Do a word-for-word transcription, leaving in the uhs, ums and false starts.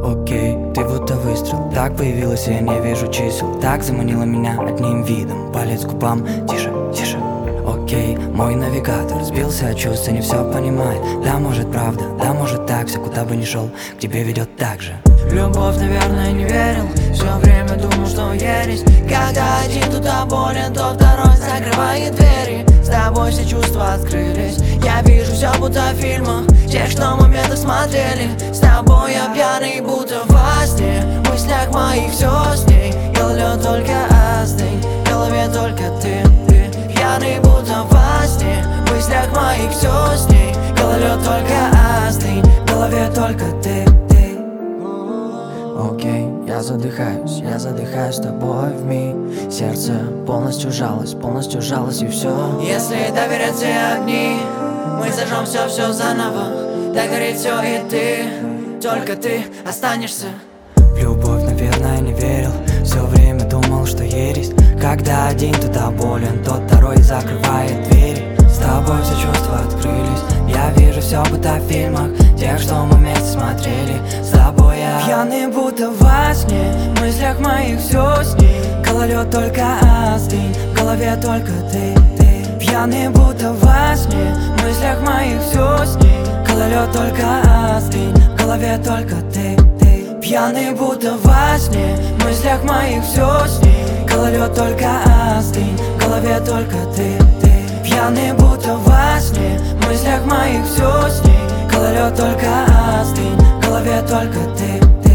Окей, ты будто выстрел. Так появилась, и я не вижу чисел. Так заманила меня одним видом. Палец к губам, тише, тише. Окей, мой навигатор сбился от чувств и не все понимает. Да, может правда, да, может так. Все, куда бы ни шел, к тебе ведет так же. В любовь, наверное, не верил. Все время думал, что ересь. Когда один туда болен, то второй закрывает двери. С тобой все чувства открылись. Я вижу все будто в фильмах, тех, что моменты смотрели. С тобой я пьяный, будто во сне. В мыслях моих все с ней. Гололед только остынь, в голове только ты, ты. Пьяный, будто во сне. В мыслях моих все с ней. Гололед только остынь, в голове только ты, ты. Окей, я задыхаюсь, я задыхаюсь с тобой в миг. Сердце полностью жалось, полностью жалось и все. Если доверять все огни, мы зажжем все-все заново. Так горит все и ты, только ты останешься. В любовь, наверное, не верил. Все время думал, что ересь. Когда один туда болен, тот второй закрывает двери. С тобой все чувства открылись. Я вижу все будто в фильмах, тех, что мы вместе смотрели. С тобой я пьяный, будто во сне. В мыслях моих все с ней. Гололед только остынь, в голове только ты, ты. Пьяный, будто во сне. В мыслях моих все с ней. Гололед только остынь, в голове только ты, ты. Пьяный, будто во сне. В мыслях моих все с ней. Гололед только остынь, в голове только ты, ты. Пьяный, будто во сне. В мыслях моих все с ней. Гололед только остынь, в голове только ты, ты.